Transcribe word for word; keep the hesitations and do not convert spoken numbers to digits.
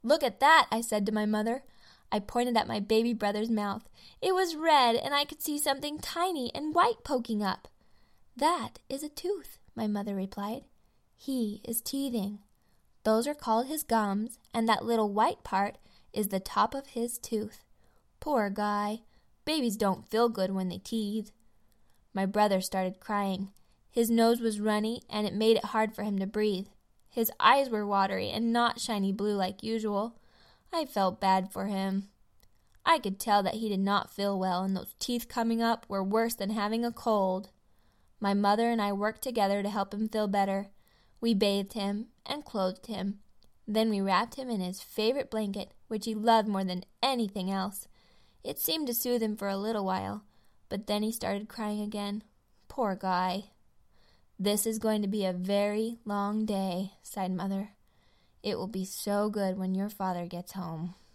"Look at that," I said to my mother. I pointed at my baby brother's mouth. It was red, and I could see something tiny and white poking up. "That is a tooth," my mother replied. "He is teething. Those are called his gums, and that little white part is the top of his tooth. Poor guy. Babies don't feel good when they teeth." My brother started crying. His nose was runny, and it made it hard for him to breathe. His eyes were watery and not shiny blue like usual. I felt bad for him. I could tell that he did not feel well, and those teeth coming up were worse than having a cold. My mother and I worked together to help him feel better. We bathed him and clothed him. Then we wrapped him in his favorite blanket, which he loved more than anything else. It seemed to soothe him for a little while, but then he started crying again. Poor guy. "This is going to be a very long day," sighed Mother. "It will be so good when your father gets home."